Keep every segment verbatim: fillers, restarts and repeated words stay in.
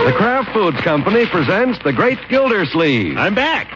The Kraft Foods Company presents The Great Gildersleeve. I'm back.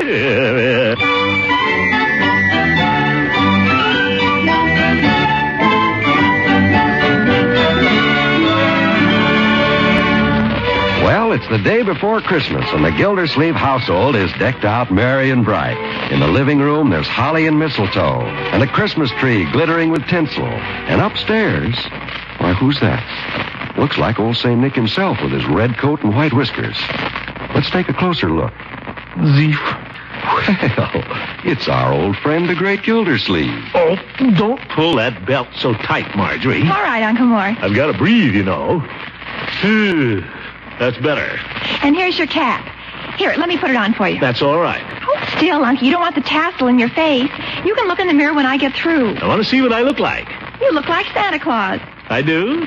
Well, it's the day before Christmas, and the Gildersleeve household is decked out merry and bright. In the living room, there's holly and mistletoe, and a Christmas tree glittering with tinsel. And upstairs, why, who's that? Looks like old Saint Nick himself with his red coat and white whiskers. Let's take a closer look. Zeef. Well, it's our old friend, the Great Gildersleeve. Oh, don't pull that belt so tight, Marjorie. All right, Uncle Mort. I've got to breathe, you know. That's better. And here's your cap. Here, let me put it on for you. That's all right. Hold still, Uncle. You don't want the tassel in your face. You can look in the mirror when I get through. I want to see what I look like. You look like Santa Claus. I do?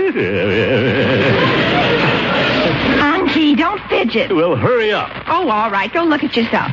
Unky, don't fidget. Well, hurry up. Oh, all right. Go look at yourself.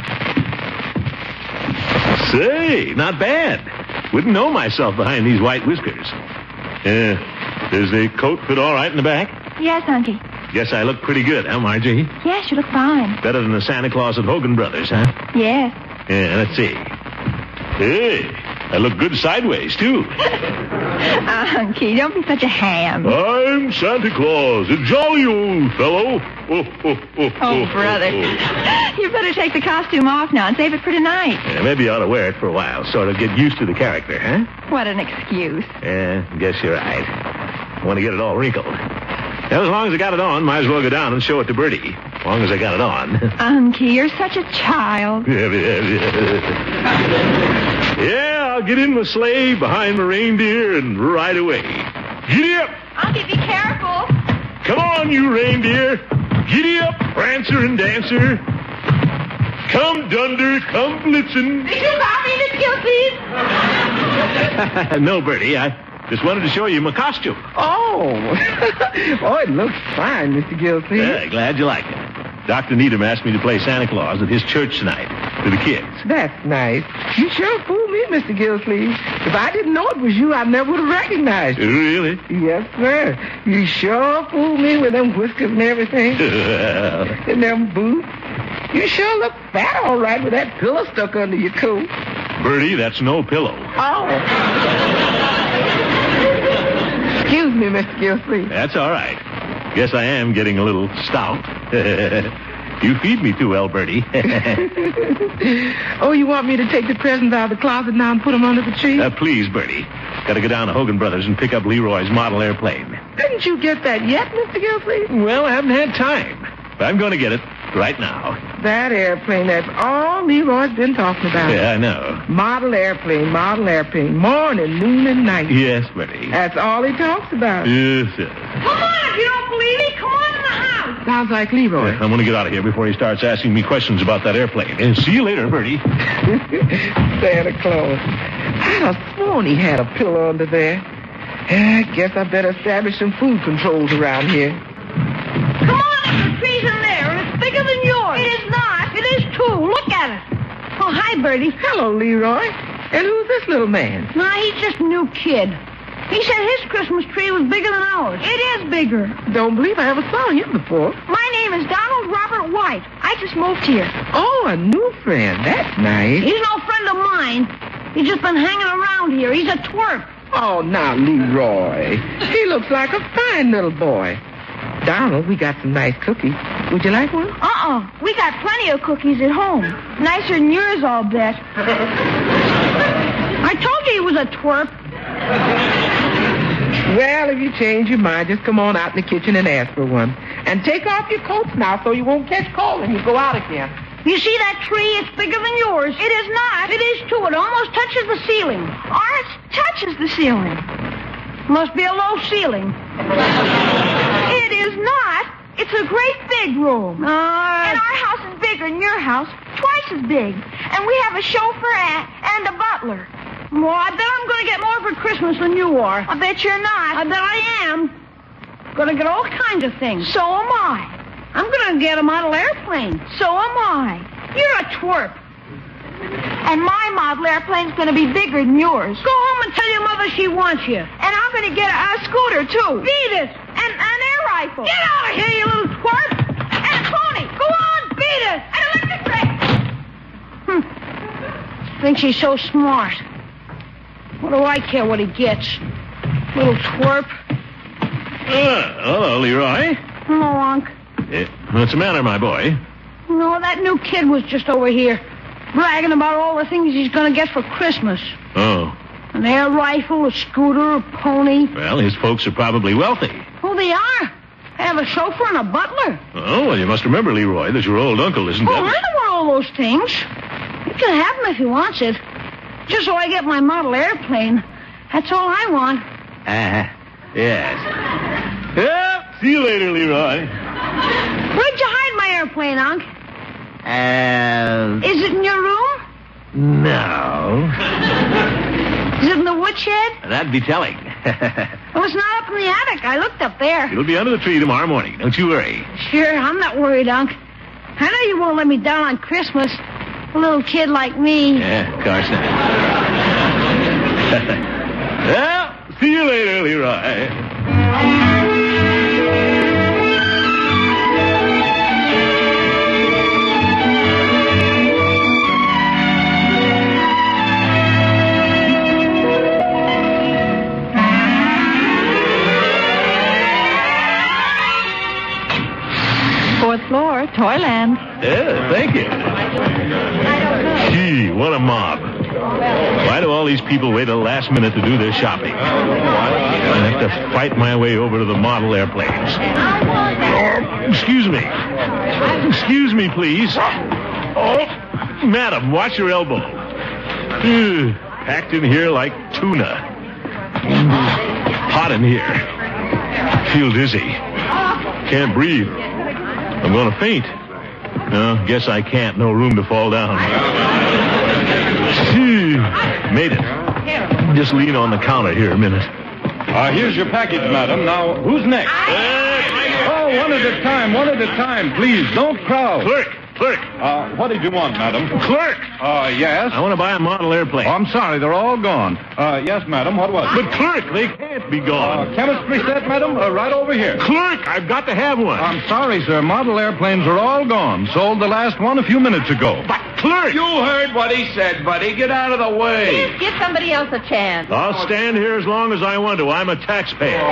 Say, not bad. Wouldn't know myself behind these white whiskers. Uh, does the coat fit all right in the back? Yes, Unky. Guess I look pretty good, huh, Margie? Yes, you look fine. Better than the Santa Claus at Hogan Brothers, huh? Yes. Yeah, let's see. Hey, I look good sideways, too. Unky, don't be such a ham. I'm Santa Claus, a jolly old fellow. Oh, oh, oh, Oh, brother. oh. You better take the costume off now and save it for tonight. Yeah, maybe I ought to wear it for a while, sort of get used to the character, huh? What an excuse. Yeah, guess you're right. I want to get it all wrinkled. Well, as long as I got it on, might as well go down and show it to Bertie. As long as I got it on. Unky, you're such a child. Yeah, I'll get in my sleigh behind the reindeer and ride away. Giddy up! Unky, be careful. Come on, you reindeer. Giddy up, Prancer and Dancer. Come, Dunder, come, Blitzen. Did you copy the Gilsleeve? No, Bertie, I just wanted to show you my costume. Oh. Oh, it looks fine, Mister Gilsleeve. Yeah, glad you like it. Doctor Needham asked me to play Santa Claus at his church tonight to the kids. That's nice. You sure fooled me, Mister Gilsleeve. If I didn't know it was you, I never would have recognized you. Really? Yes, sir. You sure fooled me with them whiskers and everything. And them boots. You sure look fat all right with that pillow stuck under your coat. Bertie, that's no pillow. Oh. Excuse me, Mister Gilsleeve. That's all right. Guess I am getting a little stout. You feed me too well, Bertie. Oh, you want me to take the presents out of the closet now and put them under the tree? Uh, please, Bertie. Got to go down to Hogan Brothers and pick up Leroy's model airplane. Didn't you get that yet, Mister Gilsleeve? Well, I haven't had time. But I'm going to get it right now. That airplane, that's all Leroy's been talking about. Yeah, I know. Model airplane, model airplane, morning, noon, and night. Yes, Bertie. That's all he talks about. Yes, sir. Come on, if you don't believe me, come on in the house. Sounds like Leroy. I'm going to get out of here before he starts asking me questions about that airplane. And see you later, Bertie. Santa Claus. I'd have sworn he had a pillow under there. I guess I better establish some food controls around here. Come on, the tree's in there, and it's bigger than yours. It is not. It is too. Look at it. Oh, hi, Bertie. Hello, Leroy. And who's this little man? Nah, he's just a new kid. He said his Christmas tree was bigger than ours. It is bigger. Don't believe I ever saw him before. My name is Donald Robert White. I just moved here. Oh, a new friend. That's nice. He's no friend of mine. He's just been hanging around here. He's a twerp. Oh, now, Leroy. He looks like a fine little boy. Donald, we got some nice cookies. Would you like one? Uh-uh. We got plenty of cookies at home. Nicer than yours, I'll bet. I told you he was a twerp. Well, if you change your mind, just come on out in the kitchen and ask for one. And take off your coats now so you won't catch cold when you go out again. You see that tree? It's bigger than yours. It is not. It is too. It almost touches the ceiling. Ours touches the ceiling. Must be a low ceiling. It is not. It's a great big room. Uh, and our house is bigger than your house. Twice as big. And we have a chauffeur and, and a butler. Well, I bet I'm going to get more for Christmas than you are. I bet you're not. I bet I am. Going to get all kinds of things. So am I. I'm going to get a model airplane. So am I. You're a twerp. And my model airplane's going to be bigger than yours. Go home and tell your mother she wants you. And I'm going to get a, a scooter, too. Beat it. And an air rifle. Get out of here, you little twerp. And a pony. Go on, beat it. And electric brake. Hmm. Thinks he's so smart. What do I care what he gets? Little twerp. Uh, hello, Leroy. Hello, Unc. Uh, what's the matter, my boy? No, that new kid was just over here, bragging about all the things he's going to get for Christmas. Oh. An air rifle, a scooter, a pony. Well, his folks are probably wealthy. Oh, they are. They have a chauffeur and a butler. Oh, well, you must remember, Leroy, that your old uncle isn't Oh, that... I know all those things. He can have them if he wants it. Just so I get my model airplane. That's all I want. Uh-huh. Yes. Well, see you later, Leroy. Where'd you hide my airplane, Unc? Uh... Is it in your room? No. Is it in the woodshed? That'd be telling. Oh, it's not up in the attic. I looked up there. It'll be under the tree tomorrow morning. Don't you worry. Sure, I'm not worried, Unc. I know you won't let me down on Christmas. A little kid like me. Yeah, of course not. Well, see you later, Leroy. Fourth floor, Toyland. Yeah, thank you. Gee, what a mob. Why do all these people wait till the last minute to do their shopping? I have to fight my way over to the model airplanes. Oh, excuse me. Excuse me, please. Oh, madam, watch your elbow. Ugh, packed in here like tuna. Hot in here. Feel dizzy. Can't breathe. I'm going to faint. No, guess I can't. No room to fall down. Gee, made it. Just lean on the counter here a minute. Uh, here's your package, madam. Now, who's next? Oh, one at a time, one at a time. Please, don't crowd. Clerk, clerk. Uh, what did you want, madam? Clerk! Uh, yes? I want to buy a model airplane. Oh, I'm sorry, they're all gone. Uh, yes, madam, what was it? But clerk, they can't be Uh, gone. chemistry set, madam? Uh, right over here. Clerk, I've got to have one. I'm sorry, sir. Model airplanes are all gone. Sold the last one a few minutes ago. But clerk! You heard what he said, buddy. Get out of the way. Please give somebody else a chance. I'll stand here as long as I want to. I'm a taxpayer.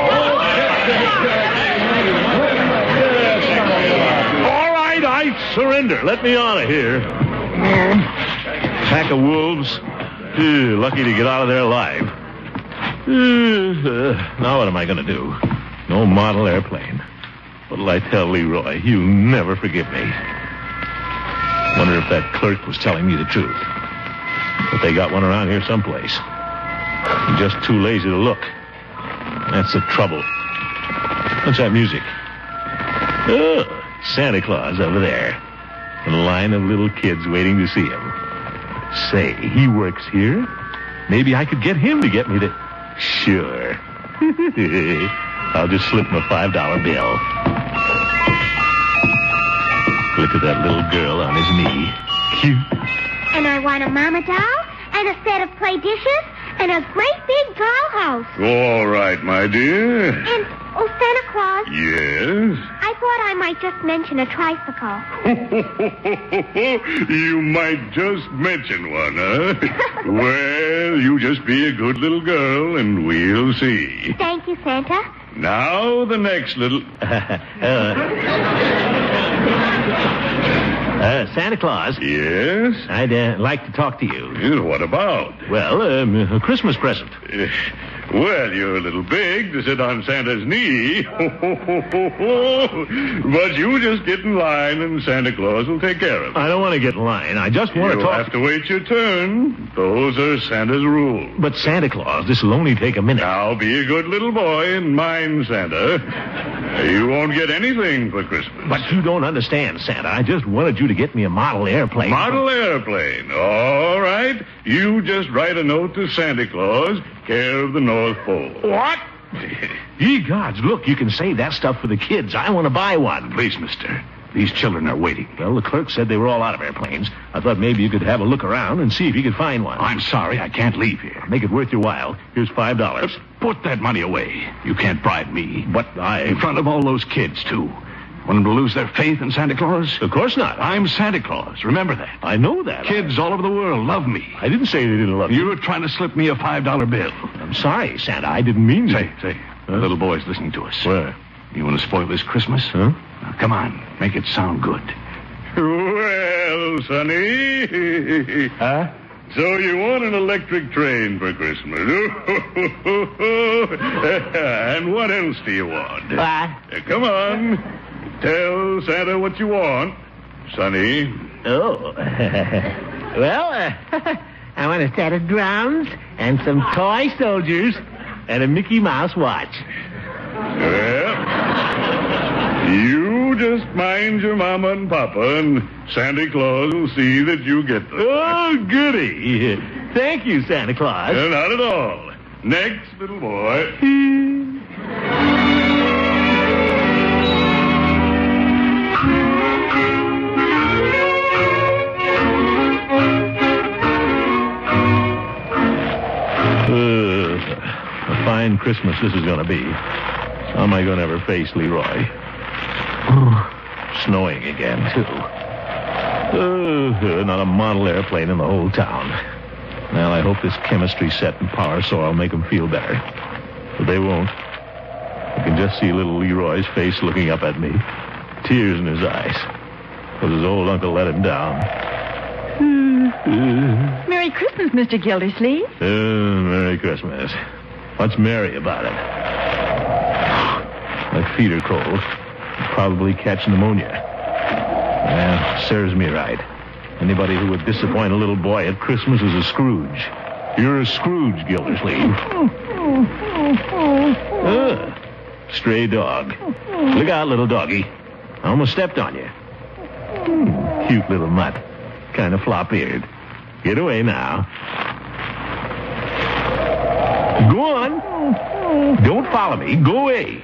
All right, I surrender. Let me out of here. Pack of wolves. Ew, lucky to get out of there alive. Uh, now what am I going to do? No model airplane. What'll I tell Leroy? He'll never forgive me. Wonder if that clerk was telling me the truth. But they got one around here someplace. I'm just too lazy to look. That's the trouble. What's that music? Oh, Santa Claus over there. A line of little kids waiting to see him. Say, he works here? Maybe I could get him to get me to... Sure. I'll just slip him a five dollar bill. Look at that little girl on his knee. Cute. And I want a mama doll and a set of play dishes and a great big dollhouse. All right, my dear. And, oh, Santa Claus, Yes? I thought I might just mention a tricycle. You might just mention one, huh? Well, you just be a good little girl, and we'll see. Thank you, Santa. Now the next little... Uh, Santa Claus, Yes? I'd uh, like to talk to you. Yes, what about? Well, um, a Christmas present. Uh, well, you're a little big to sit on Santa's knee. But you just get in line, and Santa Claus will take care of it. I don't want to get in line. I just want to You'll talk. have to wait your turn. Those are Santa's rules. But Santa Claus, this will only take a minute. Now, be a good little boy and mind Santa. You won't get anything for Christmas. But you don't understand, Santa. I just wanted you to get me a model airplane. Model airplane. All right. You just write a note to Santa Claus, care of the North Pole. What? Ye gods, look, you can save that stuff for the kids. I want to buy one. Please, mister. These children are waiting. Well, the clerk said they were all out of airplanes. I thought maybe you could have a look around and see if you could find one. I'm sorry, I can't leave here. Make it worth your while. Here's five dollars. Put that money away. You can't bribe me. But I... In front of all those kids, too. Want them to lose their faith in Santa Claus? Of course not. I'm Santa Claus. Remember that. I know that. Kids all over the world love me. I didn't say they didn't love You you. were trying to slip me a five dollar bill. I'm sorry, Santa. I didn't mean to. Say, say, the little boy's listening to us. Where? You want to spoil this Christmas? Huh? Now, come on, make it sound good. Well, Sonny. Huh? So you want an electric train for Christmas? And what else do you want? What? Uh, come on. Tell Santa what you want, Sonny. Oh. Well, uh, I want a set of drums and some toy soldiers and a Mickey Mouse watch. Well, you just mind your mama and papa, and Santa Claus will see that you get them. Oh, goody. Thank you, Santa Claus. Uh, not at all. Next, little boy. Uh, a fine Christmas this is going to be. How am I going to ever face Leroy? Snowing again, too. Uh, not a model airplane in the whole town. Well, I hope this chemistry set and power saw will make them feel better. But they won't. I can just see little Leroy's face looking up at me. Tears in his eyes. Because his old uncle let him down. Uh, Merry Christmas, Mister Gildersleeve. uh, Merry Christmas. What's merry about it? My feet are cold. Probably catch pneumonia. Well, serves me right. Anybody who would disappoint a little boy at Christmas is a Scrooge. You're a Scrooge, Gildersleeve. Uh, stray dog. Look out, little doggy. I almost stepped on you. Hmm, cute little mutt. Kind of flop-eared. Get away now. Go on. Don't follow me. Go away.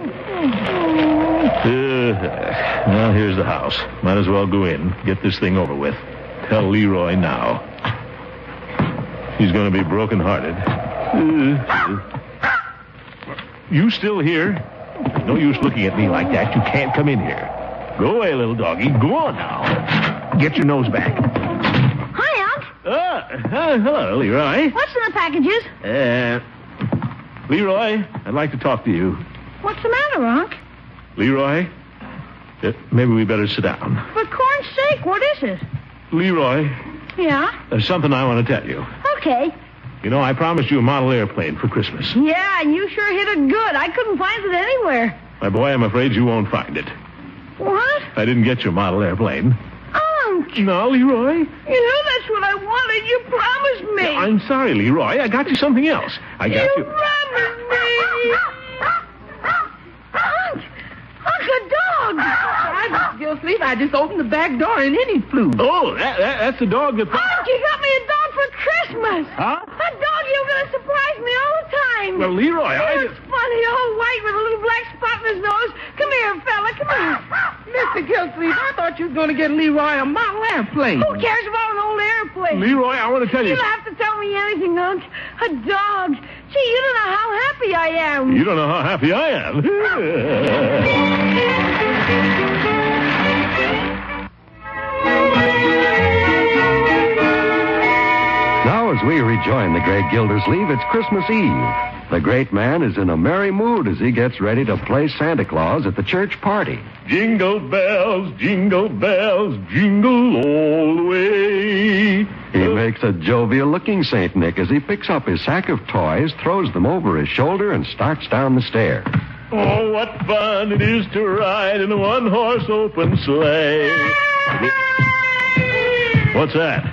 Uh, well, here's the house. Might as well go in. Get this thing over with. Tell Leroy now. He's going to be broken-hearted. Uh, you still here? No use looking at me like that. You can't come in here. Go away, little doggy. Go on now. Get your nose back. Hi, Unc. Uh, uh, hello, Leroy. What's in the packages? Uh, Leroy, I'd like to talk to you. What's the matter, Unc? Leroy, uh, maybe we better sit down. For corn's sake, what is it? Leroy, Yeah? there's something I want to tell you. Okay. You know, I promised you a model airplane for Christmas. Yeah, and you sure hit it good. I couldn't find it anywhere. My boy, I'm afraid you won't find it. What? I didn't get your model airplane. Unc. No, Leroy. You know that's what I wanted. You promised me. I'm sorry, Leroy. I got you something else. I got you you. promised me. Unc. Unc, a dog. I just leave. I just opened the back door and in he flew. Oh, that, that, that's the dog that... Unc, you got me a dog for Christmas. Huh? A dog you're going to surprise me all the time. Well, Leroy, I... It's funny, all white with a little black spot in his nose. Come here, fella, come here. Mister Gildersleeve, I thought you was going to get Leroy a model airplane. Who cares about an old airplane? Leroy, I want to tell you... You don't have to tell me anything, Unc. A dog. Gee, you don't know how happy I am. You don't know how happy I am. Now, as we rejoin the great Gildersleeve, it's Christmas Eve. The great man is in a merry mood as he gets ready to play Santa Claus at the church party. Jingle bells, jingle bells, jingle all the way. He makes a jovial-looking Saint Nick as he picks up his sack of toys, throws them over his shoulder, and starts down the stair. Oh, what fun it is to ride in a one-horse open sleigh. What's that?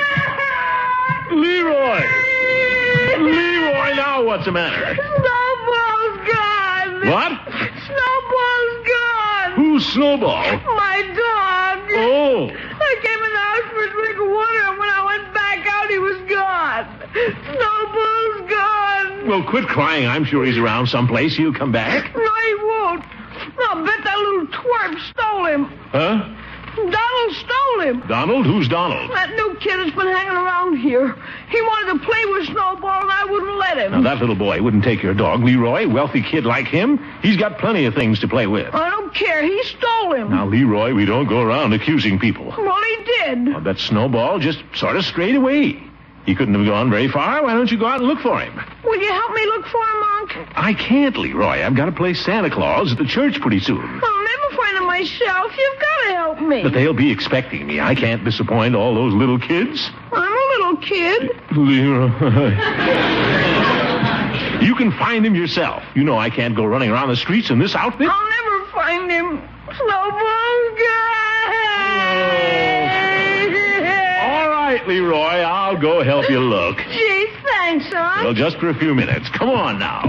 Leroy! Leroy, now what's the matter? Snowball's gone. What? Snowball's gone. Who's Snowball? My dog. Oh. I came in the house for a drink of water, and when I went back out, he was gone. Snowball's gone. Well, quit crying. I'm sure he's around someplace. He'll come back. No, he won't. I'll bet that little twerp stole him. Huh? Donald stole him. Donald? Who's Donald? That new kid has been hanging around here. He wanted to play with Snowball, and I wouldn't let him. Now, that little boy wouldn't take your dog, Leroy. Wealthy kid like him, he's got plenty of things to play with. I don't care. He stole kill him. Now, Leroy, we don't go around accusing people. Well, he did. Well, that Snowball just sort of strayed away. He couldn't have gone very far. Why don't you go out and look for him? Will you help me look for him, Unc? I can't, Leroy. I've got to play Santa Claus at the church pretty soon. I'll never find him myself. You've got to help me. But they'll be expecting me. I can't disappoint all those little kids. I'm a little kid. Leroy. You can find him yourself. You know I can't go running around the streets in this outfit. I'll never find him. Snowball's All right, Leroy. I'll go help you look. Gee, thanks, Unc. Well, just for a few minutes. Come on now.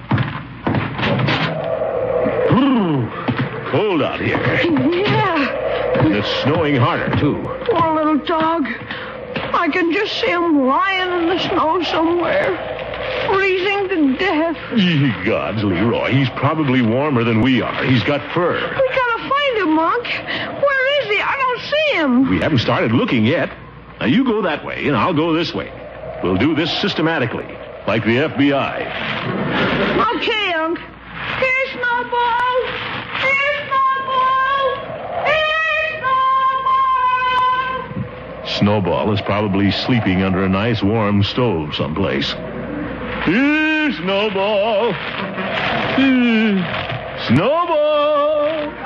Cold out here. Yeah. And it's snowing harder, too. Poor little dog. I can just see him lying in the snow somewhere, freezing to death. Ye gods, Leroy. He's probably warmer than we are. He's got fur. We gotta find him, Unc. Where is he? I don't see him. We haven't started looking yet. Now, you go that way, and I'll go this way. We'll do this systematically, like the F B I. Okay, Unc. Here's Snowball. Here's Snowball. Here's Snowball. Snowball is probably sleeping under a nice warm stove someplace. Here, Snowball. Here. Snowball.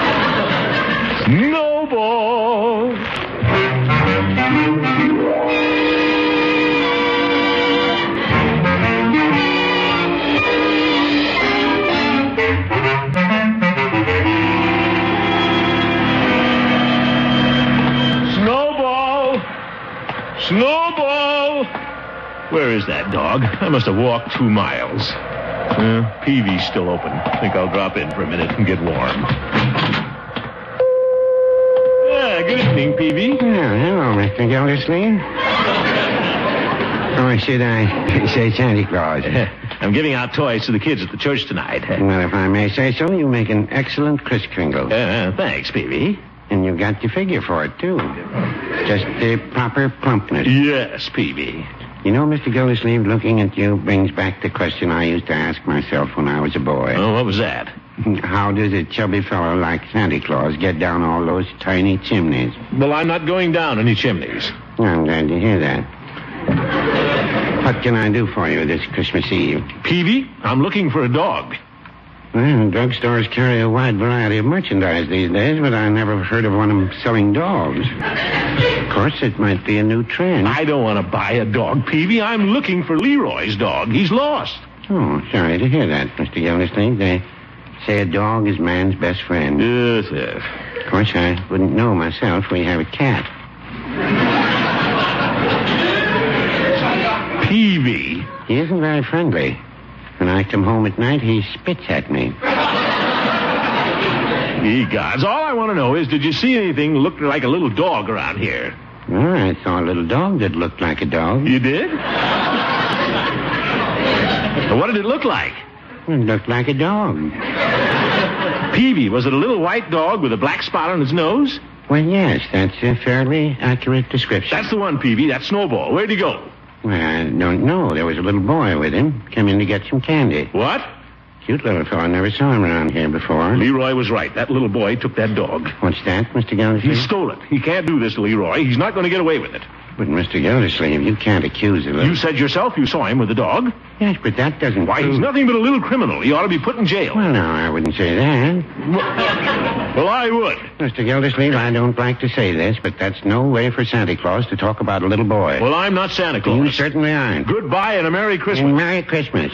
Snowball. Snowball. Snowball. Where is that dog? I must have walked two miles. Uh, Peavy's still open. I think I'll drop in for a minute and get warm. Yeah, good evening, Peavy. Oh, hello, Mister Gildersleeve. Or should I say Santa Claus? I'm giving out toys to the kids at the church tonight. Well, if I may say so, you make an excellent Kris Kringle. Uh, thanks, Peavy. And you got the figure for it, too. Just the proper plumpness. Yes, Peavy. You know, Mister Gildersleeve, looking at you brings back the question I used to ask myself when I was a boy. Oh, what was that? How does a chubby fellow like Santa Claus get down all those tiny chimneys? Well, I'm not going down any chimneys. I'm glad to hear that. What can I do for you this Christmas Eve? Peavy, I'm looking for a dog. Well, drugstores carry a wide variety of merchandise these days, but I never heard of one of them selling dogs. Of course, it might be a new trend. I don't want to buy a dog, Peavy. I'm looking for Leroy's dog. He's lost. Oh, sorry to hear that, Mister Gildersleeve. They say a dog is man's best friend. Yes, yes. Of course, I wouldn't know myself. We have a cat. Peavy. He isn't very friendly. When I come home at night, he spits at me. Ye gods. All I want to know is, did you see anything look like a little dog around here? Well, I saw a little dog that looked like a dog. You did? What did it look like? It looked like a dog. Peavy, was it a little white dog with a black spot on his nose? Well, yes, that's a fairly accurate description. That's the one, Peavy. That's Snowball. Where'd he go? Well, I don't know. There was a little boy with him. Came in to get some candy. What? Cute little fellow. Never saw him around here before. Leroy was right. That little boy took that dog. What's that, Mister Gildersleeve? He stole it. He can't do this, Leroy. He's not going to get away with it. But, Mister Gildersleeve, you can't accuse a little... You said yourself you saw him with the dog. Yes, but that doesn't... Why, prove... he's nothing but a little criminal. He ought to be put in jail. Well, no, I wouldn't say that. Well, I would. Mister Gildersleeve, I don't like to say this, but that's no way for Santa Claus to talk about a little boy. Well, I'm not Santa Claus. You certainly aren't. Goodbye and a Merry Christmas. And Merry Christmas.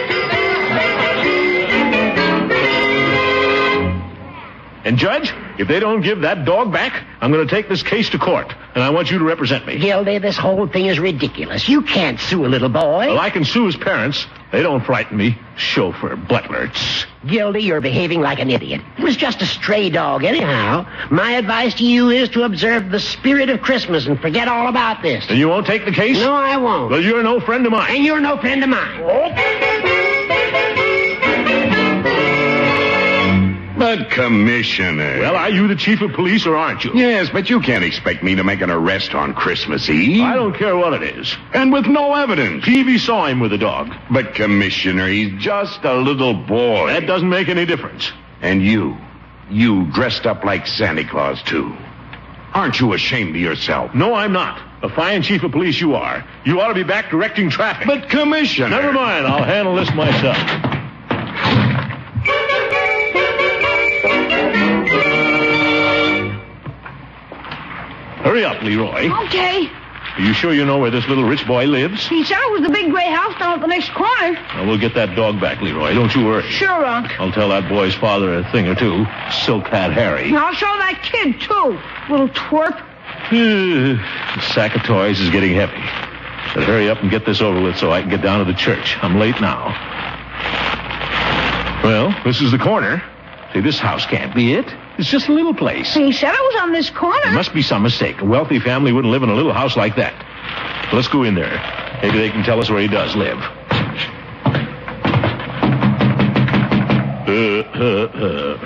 And, Judge, if they don't give that dog back, I'm going to take this case to court, and I want you to represent me. Gildy, this whole thing is ridiculous. You can't sue a little boy. Well, I can sue his parents. They don't frighten me. Chauffeur, butler. Tss. Gildy, you're behaving like an idiot. It was just a stray dog anyhow. My advice to you is to observe the spirit of Christmas and forget all about this. And you won't take the case? No, I won't. Well, you're no friend of mine. And you're no friend of mine. But, Commissioner... Well, are you the chief of police or aren't you? Yes, but you can't expect me to make an arrest on Christmas Eve. I don't care what it is. And with no evidence. Peavy saw him with the dog. But, Commissioner, he's just a little boy. That doesn't make any difference. And you, You dressed up like Santa Claus, too. Aren't you ashamed of yourself? No, I'm not. A fine chief of police you are. You ought to be back directing traffic. But, Commissioner... Never mind. I'll handle this myself. Hurry up, Leroy. Okay. Are you sure you know where this little rich boy lives? He said it was the big gray house down at the next corner. Well, we'll get that dog back, Leroy. Don't you worry. Sure, Unc. I'll tell that boy's father a thing or two. Silk Hat Harry. I'll show that kid, too. Little twerp. The sack of toys is getting heavy. But hurry up and get this over with so I can get down to the church. I'm late now. Well, this is the corner. See, this house can't be it. It's just a little place. He said it was on this corner. There must be some mistake. A wealthy family wouldn't live in a little house like that. Let's go in there. Maybe they can tell us where he does live. Uh, uh, uh.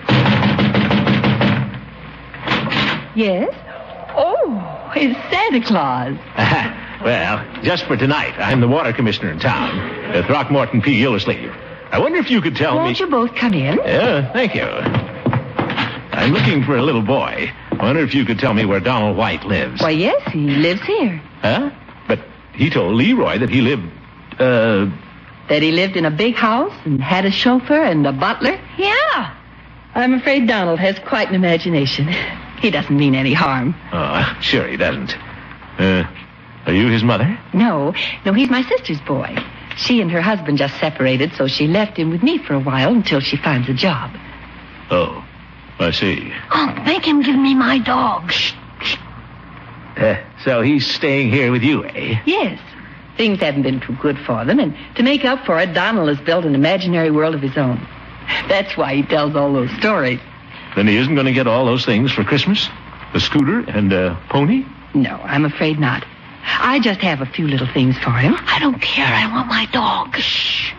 Yes? Oh, it's Santa Claus. Well, just for tonight. I'm the water commissioner in town, uh, Throckmorton P. Gildersleeve. I wonder if you could tell Won't me... you both come in? Yeah, thank you. I'm looking for a little boy. I wonder if you could tell me where Donald White lives. Why, yes, he lives here. Huh? But he told Leroy that he lived, uh... That he lived in a big house and had a chauffeur and a butler? Yeah. I'm afraid Donald has quite an imagination. He doesn't mean any harm. Oh, sure he doesn't. Uh, are you his mother? No, no, he's my sister's boy. She and her husband just separated, so she left him with me for a while until she finds a job. Oh, I see. Oh, make him give me my dog. Shh. Uh, so he's staying here with you, eh? Yes. Things haven't been too good for them, and to make up for it, Donald has built an imaginary world of his own. That's why he tells all those stories. Then he isn't going to get all those things for Christmas? A scooter and a pony? No, I'm afraid not. I just have a few little things for him. I don't care. I want my dog. Shh.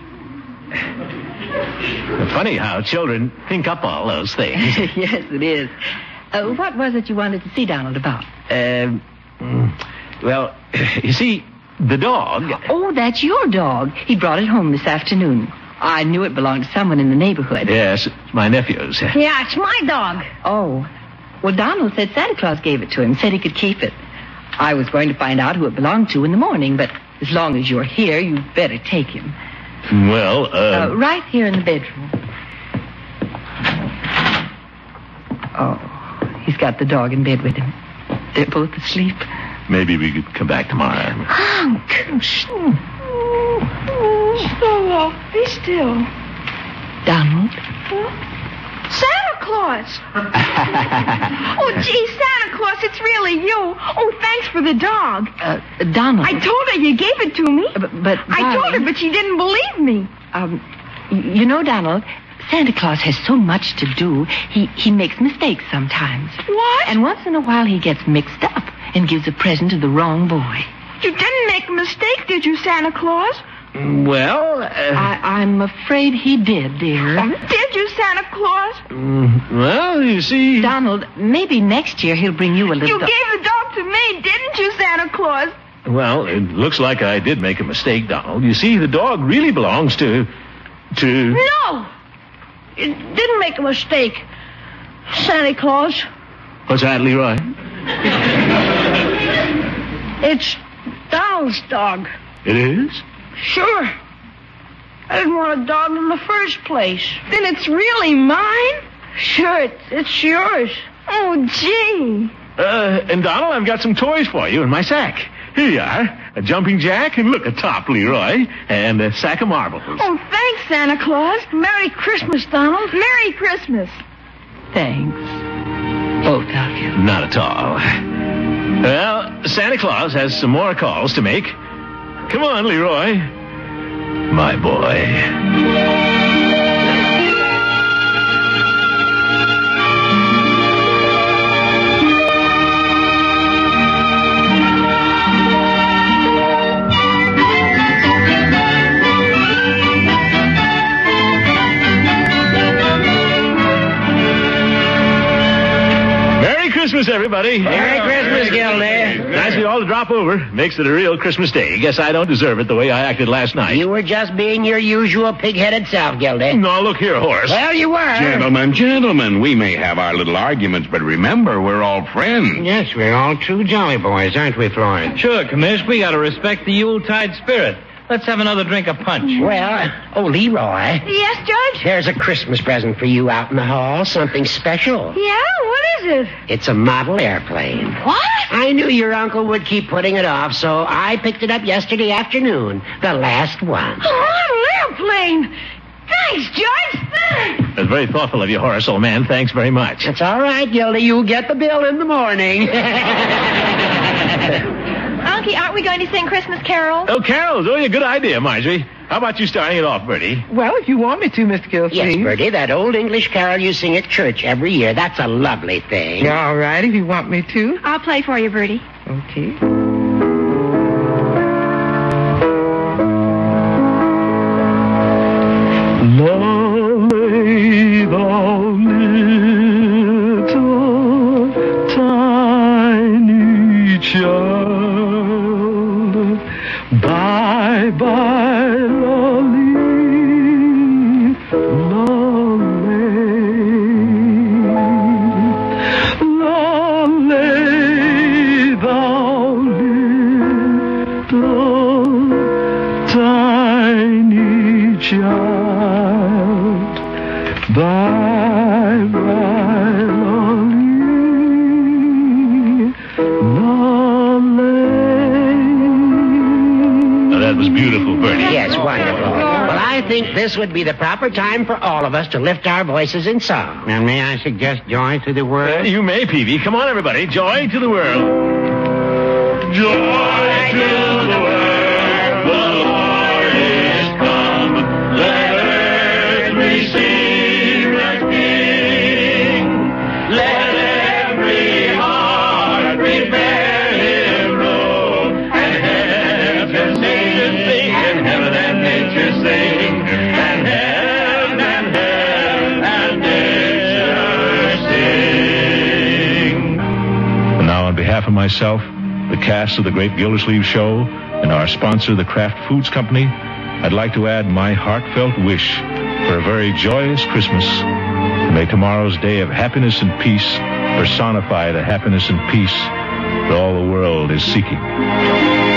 Funny how children think up all those things. Yes, it is. Uh, what was it you wanted to see Donald about? Um, well, you see, the dog... Oh, that's your dog. He brought it home this afternoon. I knew it belonged to someone in the neighborhood. Yes, it's my nephew's. Yeah, it's my dog. Oh. Well, Donald said Santa Claus gave it to him, said he could keep it. I was going to find out who it belonged to in the morning, but as long as you're here, you'd better take him. Well, uh... uh right here in the bedroom. Oh, he's got the dog in bed with him. They're both asleep. Maybe we could come back tomorrow. Hank. Oh, be still. Donald? Huh? Santa Claus. Oh, gee, Santa Claus, it's really you. Oh, thanks for the dog. Uh, Donald. I told her you gave it to me. Uh, but, but I told her, but she didn't believe me. Um, you know, Donald, Santa Claus has so much to do, he, he makes mistakes sometimes. What? And once in a while he gets mixed up and gives a present to the wrong boy. You didn't make a mistake, did you, Santa Claus? Well, uh... I, I'm afraid he did, dear. Oh, did you, Santa Claus? Mm, well, you see... Donald, maybe next year he'll bring you a little... You do- gave the dog to me, didn't you, Santa Claus? Well, it looks like I did make a mistake, Donald. You see, the dog really belongs to... to... No! You didn't make a mistake, Santa Claus. What's that, Leroy? It's Donald's dog. It is? Sure. I didn't want a dog in the first place. Then it's really mine? Sure, it's, it's yours. Oh, gee. Uh, and Donald, I've got some toys for you in my sack. Here you are. A jumping jack, and look, a top, Leroy, and a sack of marbles. Oh, thanks, Santa Claus. Merry Christmas, Donald. Merry Christmas. Thanks. Both of you. Not at all. Well, Santa Claus has some more calls to make. Come on, Leroy. My boy. Christmas, everybody. Merry Christmas, Gildy. Nice of you all to drop over. Makes it a real Christmas day. Guess I don't deserve it the way I acted last night. You were just being your usual pig-headed self, Gildy. No, look here, Horace. Well, you were. Gentlemen, gentlemen, we may have our little arguments, but remember, we're all friends. Yes, we're all true jolly boys, aren't we, Floyd? Sure, Commish, we gotta respect the Yuletide spirit. Let's have another drink of punch. Well, oh, Leroy, Yes, Judge? there's a Christmas present for you out in the hall. Something special. Yeah, what is it? It's a model airplane. What? I knew your uncle would keep putting it off, so I picked it up yesterday afternoon. The last one. A model airplane. Thanks, Judge. Thanks. That's very thoughtful of you, Horace, old man. Thanks very much. It's all right, Gildy. You'll get the bill in the morning. Unky, aren't we going to sing Christmas carols? Oh, carols. Oh, yeah, good idea, Marjorie. How about you starting it off, Bertie? Well, if you want me to, Mister Gilsleeve. Yes, Bertie, that old English carol you sing at church every year. That's a lovely thing. All right, if you want me to. I'll play for you, Bertie. Okay. Lovely thou little tiny child, bye bye, lolly, lolly, lolly thou little tiny child, bye bye, lolly, lolly. Now, that was beautiful, Bertie. Yes, wonderful. Well, I think this would be the proper time for all of us to lift our voices in song. And may I suggest joy to the Uh, world? you may, Peavy. Come on, everybody. Joy to the world. Joy to the world. The Lord is come. Let earth receive the King. Let every heart prepare him room. And heaven nature sing. And heaven and nature sing. And heaven and heaven and nature sing. And now, on behalf of myself, the cast of the Great Gildersleeve Show, and our sponsor, the Kraft Foods Company, I'd like to add my heartfelt wish for a very joyous Christmas. May tomorrow's day of happiness and peace personify the happiness and peace that all the world is seeking.